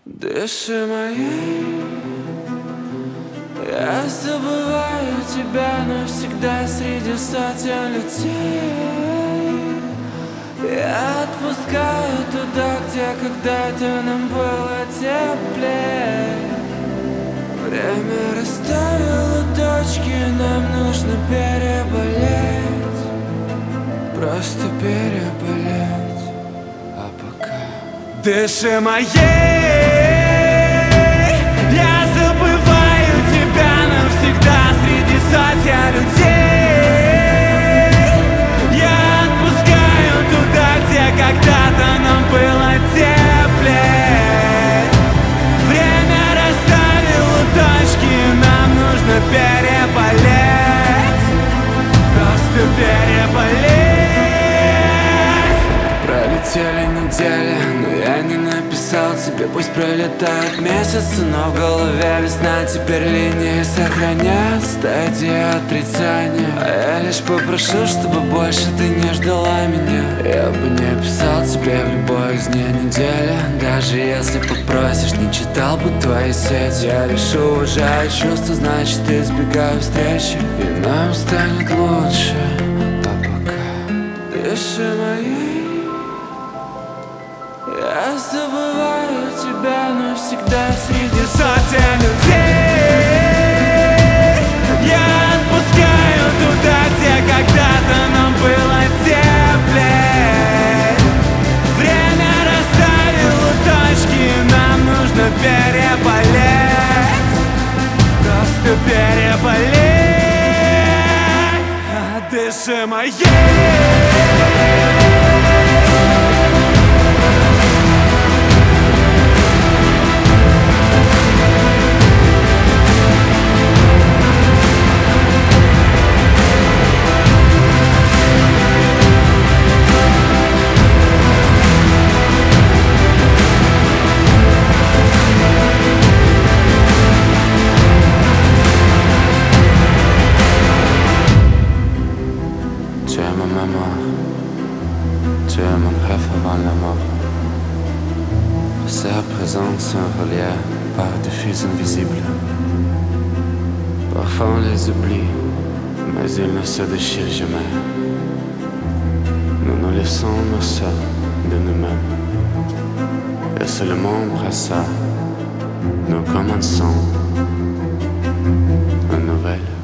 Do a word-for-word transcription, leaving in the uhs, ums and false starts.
Дыши моей, я забываю тебя навсегда среди сотен людей. Я отпускаю туда, где когда-то нам было теплее. Время расставило точки, нам нужно переболеть. Просто переболеть. А пока дыши моей, я забываю тебя навсегда среди сотен людей. Я отпускаю туда, где когда-то нам было теплее. Время расставило точки, нам нужно переболеть. Просто переболеть. Пролетели недели, но я не написал тебе. Пусть пролетают месяцы, но в голове весна. Теперь линии сохранят стадии отрицания. А я лишь попрошу, чтобы больше ты не ждала меня. Я бы не писал тебе в любой из дней недели. Даже если попросишь, не читал бы твои сети. Я лишь уважаю чувства, значит избегаю встречи. И нам станет лучше. А пока дыши моей, я забываю тебя навсегда среди сотен людей. Я отпускаю туда, где когда-то нам было теплее. Время расставило точки, нам нужно переболеть. Просто переболеть. А дыши моей. Tu es ma mémoire, tu es mon rêve avant la mort. Passé à présent sont reliés par des fils invisibles. Parfois on les oublie, mais ils ne se déchirent jamais. Nous nous laissons nos seuls de nous-mêmes. Et seulement après ça, nous commençons une nouvelle.